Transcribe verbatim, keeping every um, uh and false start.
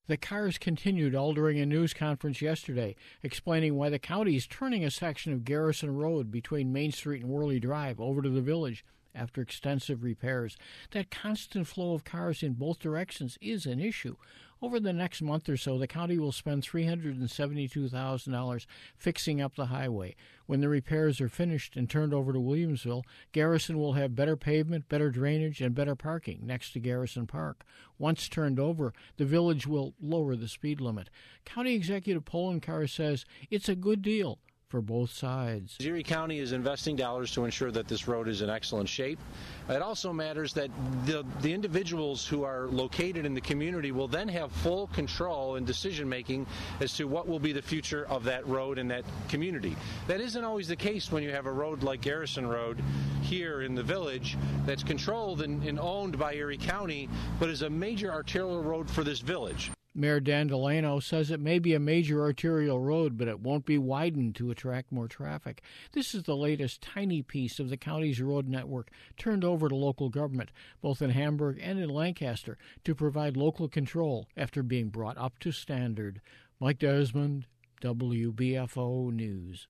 The cars continued all during a news conference yesterday, explaining why the county is turning a section of Garrison Road between Main Street and Worley Drive over to the village after extensive repairs. That constant flow of cars in both directions is an issue. Over the next month or so, the county will spend three hundred seventy-two thousand dollars fixing up the highway. When the repairs are finished and turned over to Williamsville, Garrison will have better pavement, better drainage, and better parking next to Garrison Park. Once turned over, the village will lower the speed limit. County Executive Poloncarz says it's a good deal for both sides. Erie County is investing dollars to ensure that this road is in excellent shape. It also matters that the, the individuals who are located in the community will then have full control and decision-making as to what will be the future of that road and that community. That isn't always the case when you have a road like Garrison Road here in the village that's controlled and, and owned by Erie County, but is a major arterial road for this village. Mayor Dan Delano says it may be a major arterial road, but it won't be widened to attract more traffic. This is the latest tiny piece of the county's road network turned over to local government, both in Hamburg and in Lancaster, to provide local control after being brought up to standard. Mike Desmond, W B F O News.